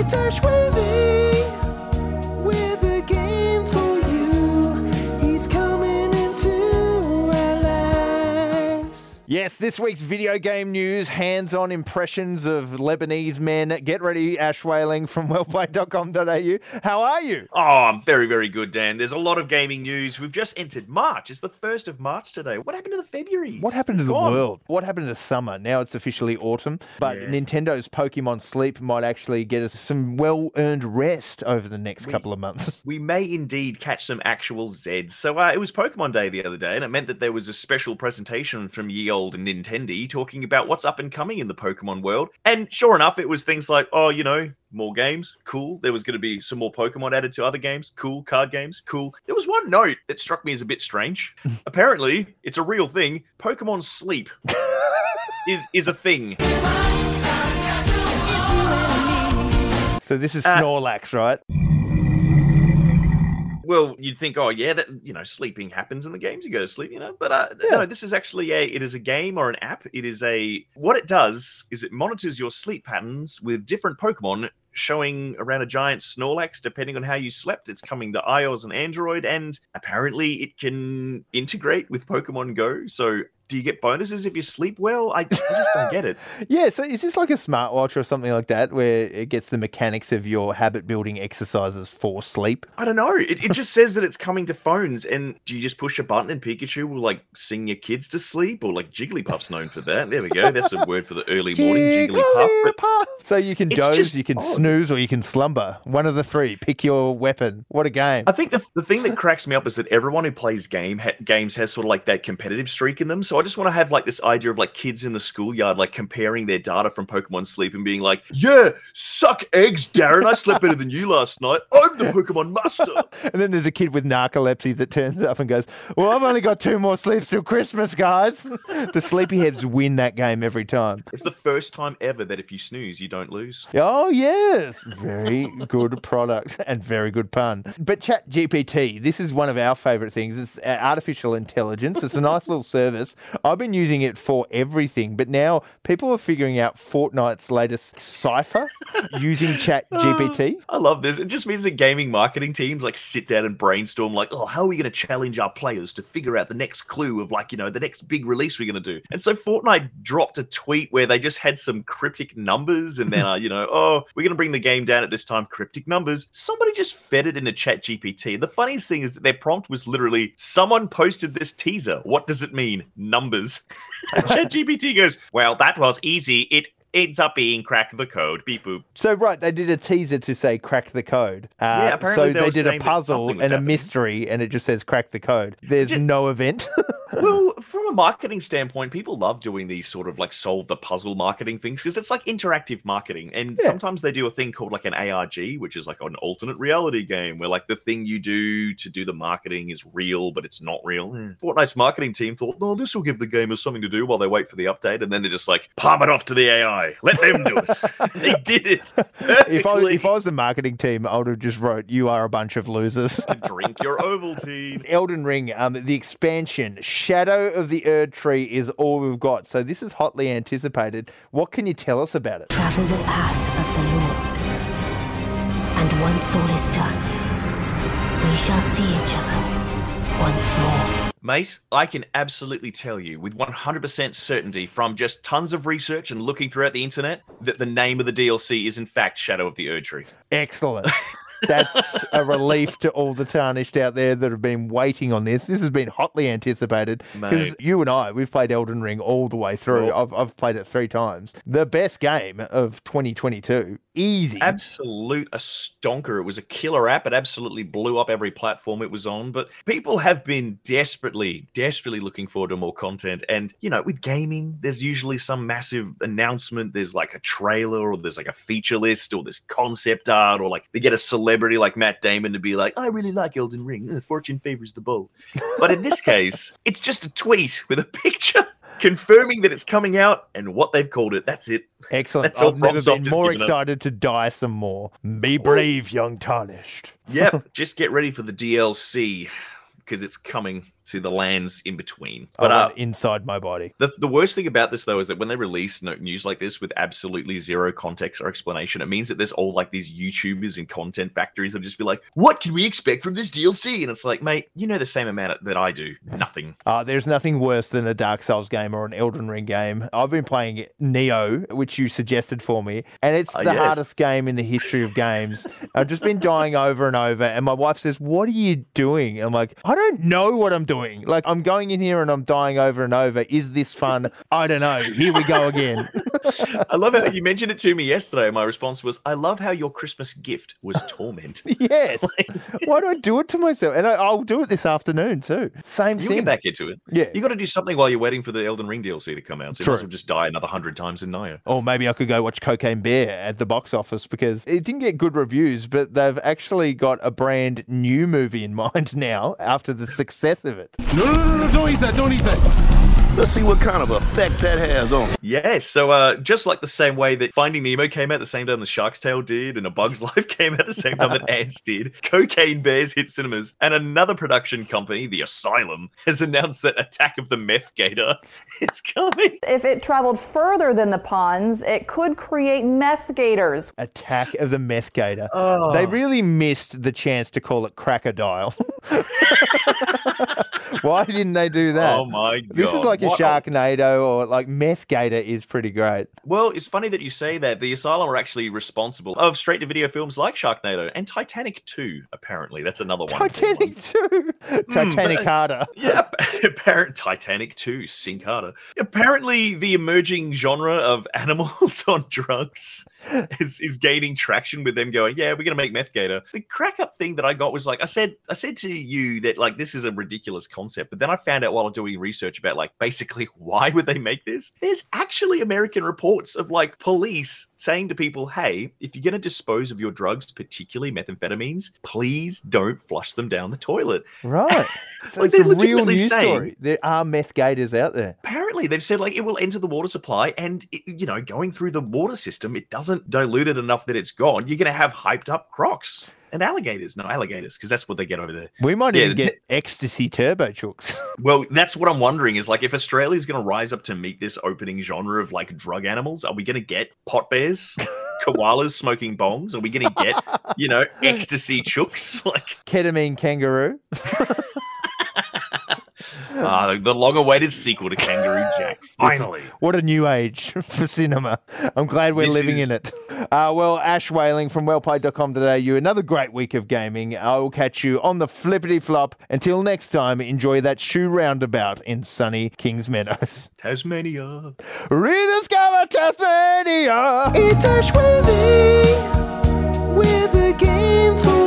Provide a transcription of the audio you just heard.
It's Ash Whaley with a game for you. He's coming into our lives. Yes, this week's video game news, hands-on impressions of Lebanese men. Get ready, Ash Whaling from wellplayed.com.au. How are you? Oh, I'm very, very good, Dan. There's a lot of gaming news. We've just entered March. It's the 1st of March today. What happened to the February? What happened to the world? What happened to summer? Now it's officially autumn, but Nintendo's Pokemon Sleep might actually get us some well-earned rest over the next couple of months. We may indeed catch some actual Zeds. So it was Pokemon Day the other day, and it meant that there was a special presentation from ye old Nintendo talking about what's up and coming in the Pokemon world. And sure enough, it was things like, more games, cool. There was going to be some more Pokemon added to other games, cool. Card games, cool. There was one note that struck me as a bit strange. Apparently, it's a real thing. Pokemon Sleep is a thing. So this is Snorlax, right? Well, you'd think, that, sleeping happens in the games. You go to sleep, But no, this is actually it is a game or an app. What it does is it monitors your sleep patterns with different Pokemon showing around a giant Snorlax, depending on how you slept. It's coming to iOS and Android, and apparently it can integrate with Pokemon Go. So do you get bonuses if you sleep well? I just don't get it. Yeah, so is this like a smartwatch or something like that, where it gets the mechanics of your habit-building exercises for sleep? I don't know. It just says that it's coming to phones, and do you just push a button and Pikachu will, sing your kids to sleep? Or, Jigglypuff's known for that. There we go. That's a word for the early morning, Jigglypuff. So you can doze, you can snooze, or you can slumber. One of the three. Pick your weapon. What a game. I think the thing that cracks me up is that everyone who plays games has sort of that competitive streak in them. So I just want to have this idea of kids in the schoolyard comparing their data from Pokemon Sleep and being like, yeah, suck eggs, Darren. I slept better than you last night. I'm the Pokemon master. And then there's a kid with narcolepsy that turns up and goes, well, I've only got 2 more sleeps till Christmas, guys. The sleepyheads win that game every time. It's the first time ever that if you snooze, you don't lose. Oh, yes. Very good product and very good pun. But ChatGPT, this is one of our favourite things. It's artificial intelligence. It's a nice little service. I've been using it for everything, but now people are figuring out Fortnite's latest cipher using ChatGPT. I love this. It just means that gaming marketing teams sit down and brainstorm how are we going to challenge our players to figure out the next clue of the next big release we're going to do. And so Fortnite dropped a tweet where they just had some cryptic numbers and then, we're going to bring the game down at this time, cryptic numbers. Somebody just fed it into ChatGPT. The funniest thing is that their prompt was literally, someone posted this teaser. What does it mean? Numbers. And ChatGPT goes, well, that was easy. It ends up being crack the code. Beep boop. So, right, they did a teaser to say crack the code. Apparently so they did a puzzle and a mystery and it just says crack the code. There's no event. Well, from a marketing standpoint, people love doing these sort of solve the puzzle marketing things because it's interactive marketing. And sometimes they do a thing called an ARG, which is an alternate reality game where the thing you do to do the marketing is real, but it's not real. Fortnite's marketing team thought, no, this will give the gamers something to do while they wait for the update. And then they're just palm it off to the AI. Let them do it. They did it perfectly. If I was the marketing team, I would have just wrote, you are a bunch of losers. Drink your Ovaltine. Elden Ring, the expansion, Shadow of the Erd Tree is all we've got. So this is hotly anticipated. What can you tell us about it? Travel the path of the Lord. And once all is done, we shall see each other once more. Mate, I can absolutely tell you with 100% certainty from just tons of research and looking throughout the internet that the name of the DLC is in fact Shadow of the Erd Tree. Excellent. That's a relief to all the tarnished out there that have been waiting on this. This has been hotly anticipated because you and I, we've played Elden Ring all the way through. I've played it 3 times. The best game of 2022. Easy. Absolute a stonker. It was a killer app. It absolutely blew up every platform it was on. But people have been desperately looking forward to more content. And, with gaming, there's usually some massive announcement. There's a trailer or there's a feature list or there's concept art or they get a celebrity like Matt Damon to be I really like Elden Ring. Fortune favors the bold. But in this case, it's just a tweet with a picture confirming that it's coming out and what they've called it. That's it. Excellent. That's all I've never been more given us. excited to die some more. Be brave, young tarnished. Yep. Just get ready for the DLC because it's coming to the lands in between. I But want inside my body. the worst thing about this, though, is that when they release news like this with absolutely zero context or explanation, it means that there's all like these YouTubers and content factories that just be like, what can we expect from this DLC? And it's like, mate, you know the same amount that I do. Nothing. There's nothing worse than a Dark Souls game or an Elden Ring game. I've been playing Neo, which you suggested for me, and it's the Yes. hardest game in the history of games. I've just been dying over and over, and my wife says, what are you doing? I'm like, I don't know what I'm doing. Like, I'm going in here and I'm dying over and over. Is this fun? I don't know. Here we go again. I love how you mentioned it to me yesterday. And my response was, I love how your Christmas gift was torment. Yes. Why do I do it to myself? And I'll do it this afternoon too. Same You thing. get back into it. Yeah. You got to do something while you're waiting for the Elden Ring DLC to come out. So you True. might as well just die another 100 times in Naya. Or maybe I could go watch Cocaine Bear at the box office because it didn't get good reviews, but they've actually got a brand new movie in mind now after the success of it. No, don't eat that, don't eat that. Let's see what kind of effect that has on. Yeah, so just like the same way that Finding Nemo came out the same time the Shark's Tale did, and A Bug's Life came out the same time that Ants did, Cocaine Bears hit cinemas, and another production company, The Asylum, has announced that Attack of the Meth Gator is coming. If it traveled further than the ponds, it could create meth gators. Attack of the Meth Gator. They really missed the chance to call it Crocodile. Why didn't they do that? Oh my god. This is like a What Sharknado or like Meth Gator is pretty great. Well, it's funny that you say that. The Asylum are actually responsible of straight-to-video films like Sharknado and Titanic 2, apparently. That's another one. Titanic 2. Titanic harder. Yeah, Titanic 2, sink harder. Apparently, the emerging genre of animals on drugs is gaining traction with them going, yeah, we're going to make Meth Gator. The crack-up thing that I got was like, I said to you that like this is a ridiculous concept, but then I found out while doing research about like basically why would they make this? There's actually American reports of like police saying to people, hey, if you're going to dispose of your drugs, particularly methamphetamines, please don't flush them down the toilet. Right. So Like, it's a they're real legitimately news saying- story. There are Meth Gators out there. Apparently, they've said like it will enter the water supply, and going through the water system, it doesn't dilute it enough that it's gone. You're going to have hyped up crocs and alligators. No, alligators, because that's what they get over there. We might Yeah, even get ecstasy turbo chooks. Well, that's what I'm wondering is like if Australia's going to rise up to meet this opening genre of like drug animals, are we going to get pot bears, koalas smoking bongs? Are we going to get, ecstasy chooks? Like Ketamine kangaroo. the long-awaited sequel to Kangaroo Jack. Finally. What a new age for cinema. I'm glad we're This living is- in it. Well, Ash Whaling from wellplayed.com.au, another great week of gaming. I will catch you on the flippity flop. Until next time, enjoy that shoe roundabout in sunny Kings Meadows. Tasmania. Rediscover Tasmania! It's Ash Whaling with a game for